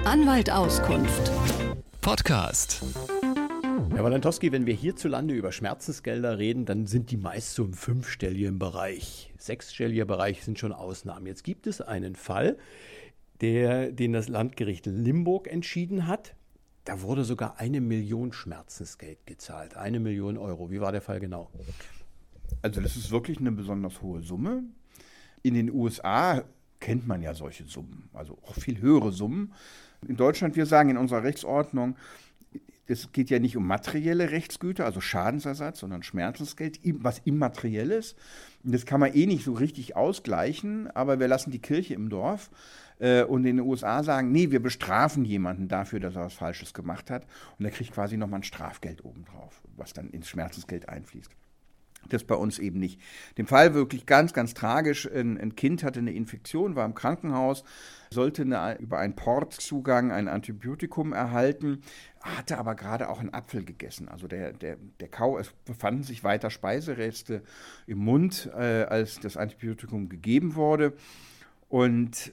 Anwalt Auskunft. Podcast. Herr Walentowski, wenn wir hierzulande über Schmerzensgelder reden, dann sind die meist so im fünfstelligen Bereich. Sechsstelliger Bereich sind schon Ausnahmen. Jetzt gibt es einen Fall, den das Landgericht Limburg entschieden hat. Da wurde sogar 1 Million Schmerzensgeld gezahlt. 1 Million Euro. Wie war der Fall genau? Also das ist wirklich eine besonders hohe Summe. In den USA kennt man ja solche Summen, also auch viel höhere Summen. In Deutschland, wir sagen in unserer Rechtsordnung, es geht ja nicht um materielle Rechtsgüter, also Schadensersatz, sondern Schmerzensgeld, was Immaterielles. Das kann man nicht so richtig ausgleichen, aber wir lassen die Kirche im Dorf. Und in den USA sagen, nee, wir bestrafen jemanden dafür, dass er was Falsches gemacht hat. Und er kriegt quasi nochmal ein Strafgeld obendrauf, was dann ins Schmerzensgeld einfließt. Das bei uns eben nicht. Dem Fall wirklich ganz, ganz tragisch. Ein Kind hatte eine Infektion, war im Krankenhaus, sollte über einen Portzugang ein Antibiotikum erhalten, hatte aber gerade auch einen Apfel gegessen. Also es befanden sich weiter Speisereste im Mund, als das Antibiotikum gegeben wurde. Und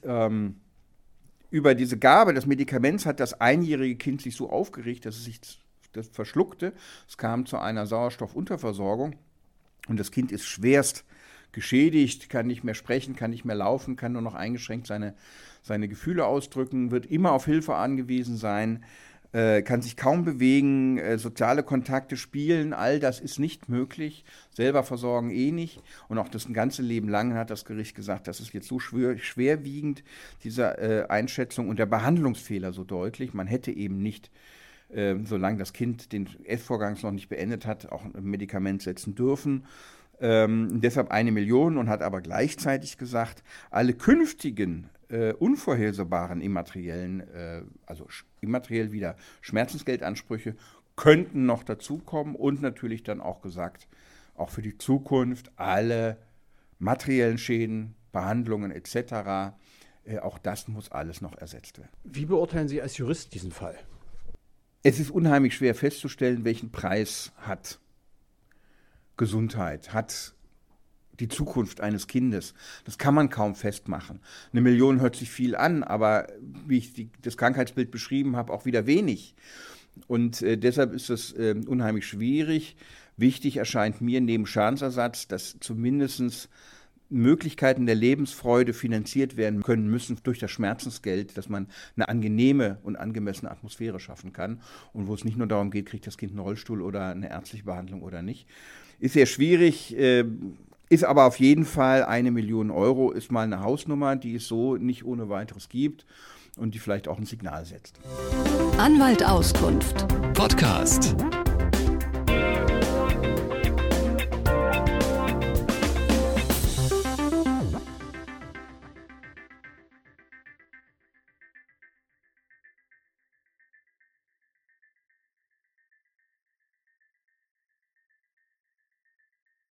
über diese Gabe des Medikaments hat das einjährige Kind sich so aufgeregt, dass es sich das verschluckte. Es kam zu einer Sauerstoffunterversorgung. Und das Kind ist schwerst geschädigt, kann nicht mehr sprechen, kann nicht mehr laufen, kann nur noch eingeschränkt seine Gefühle ausdrücken, wird immer auf Hilfe angewiesen sein, kann sich kaum bewegen, soziale Kontakte spielen, all das ist nicht möglich, selber versorgen nicht. Und auch das ganze Leben lang hat das Gericht gesagt, das ist jetzt so schwerwiegend, diese Einschätzung und der Behandlungsfehler so deutlich, man hätte eben nicht solange das Kind den Essvorgang noch nicht beendet hat, auch ein Medikament setzen dürfen. Deshalb 1 Million und hat aber gleichzeitig gesagt, alle künftigen unvorhersehbaren immateriellen, also immateriell wieder Schmerzensgeldansprüche, könnten noch dazukommen und natürlich dann auch gesagt, auch für die Zukunft alle materiellen Schäden, Behandlungen etc., auch das muss alles noch ersetzt werden. Wie beurteilen Sie als Jurist diesen Fall? Es ist unheimlich schwer festzustellen, welchen Preis hat Gesundheit, hat die Zukunft eines Kindes. Das kann man kaum festmachen. 1 Million hört sich viel an, aber wie ich das Krankheitsbild beschrieben habe, auch wieder wenig. Und deshalb ist es unheimlich schwierig. Wichtig erscheint mir neben Schadensersatz, dass zumindest Möglichkeiten der Lebensfreude finanziert werden können müssen durch das Schmerzensgeld, dass man eine angenehme und angemessene Atmosphäre schaffen kann und wo es nicht nur darum geht, kriegt das Kind einen Rollstuhl oder eine ärztliche Behandlung oder nicht. Ist sehr schwierig, ist aber auf jeden Fall 1 Million Euro, ist mal eine Hausnummer, die es so nicht ohne weiteres gibt und die vielleicht auch ein Signal setzt. Anwalt Auskunft. Podcast.